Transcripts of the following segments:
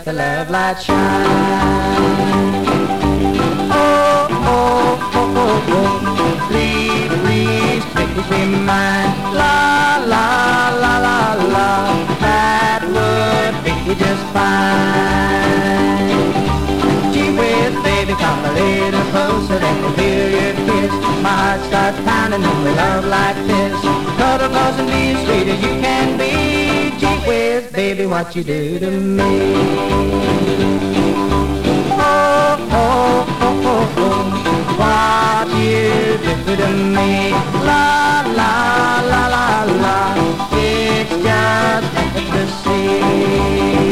the love light shine. Oh, oh, oh, oh, oh, please, please, please be mine. La, la, la, la, la, that would be just fine. Gee whiz, baby, come a little closer, let me feel your kiss. My heart starts pounding when we love like this. Cuddle close and be as sweet as you can be. Gee whiz, baby, what you do to me. Oh, oh, oh, oh, oh, what you do to me. La, la, la, la, la, it's just ecstasy.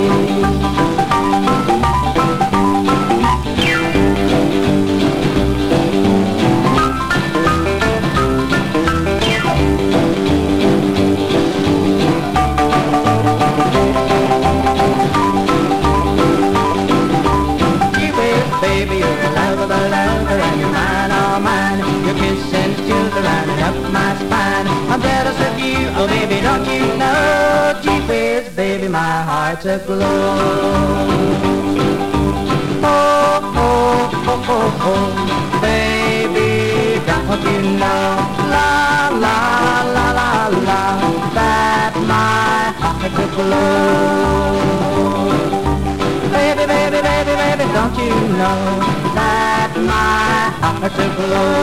Baby, you're a lovable lover and you're mine, all mine. Your kissing's still running up my spine. I'm jealous of you, oh baby, don't you know? Gee whiz, baby, my heart's aglow. Oh, oh, oh, oh, oh, baby, don't you know? La, la, la, la, la, that my heart's aglow. Baby, baby, baby, baby, don't you know that my heart's aglow?